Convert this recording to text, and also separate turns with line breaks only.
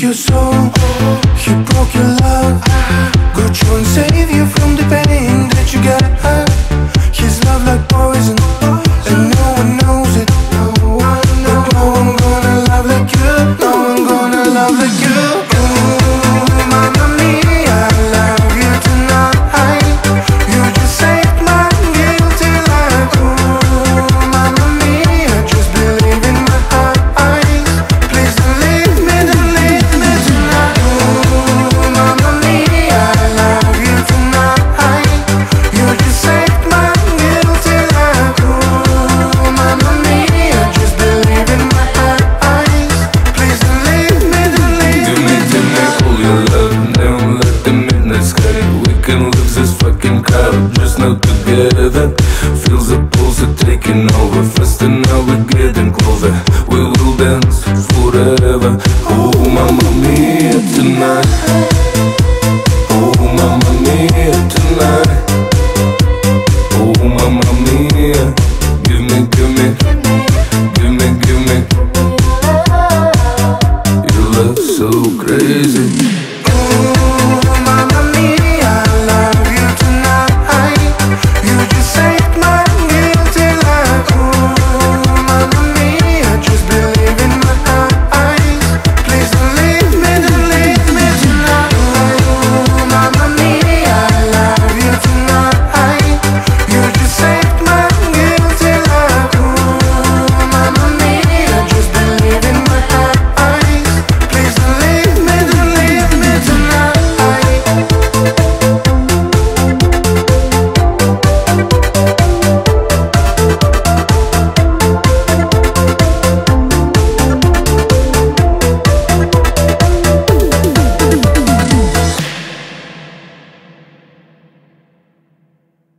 took your soul, he broke your love, got you and saved you from the pain that you got. His love like poison, and no one knows it. But no one gonna love like you, no one gonna love like you. Ooh, mamma mia, I love you tonight. You just saved my guilty life. Ooh, mamma mia, just believe in my eyes. Please don't leave me tonight. Ooh, mamma mia, I love you tonight. You just saved my guilty life. Ooh, mamma mia, just believe in my eyes. Please don't leave me
Give me all your love, neon like the midnight sky. We can lose this fucking crowd, just now together. Feels the pulse are taking over, faster now we're getting closer. We will dance forever. Oh, mamma mia tonight. Oh, mamma mia tonight. Oh, mamma mia. Give me, give me, give me, give me. Your love so crazy.
Ooh,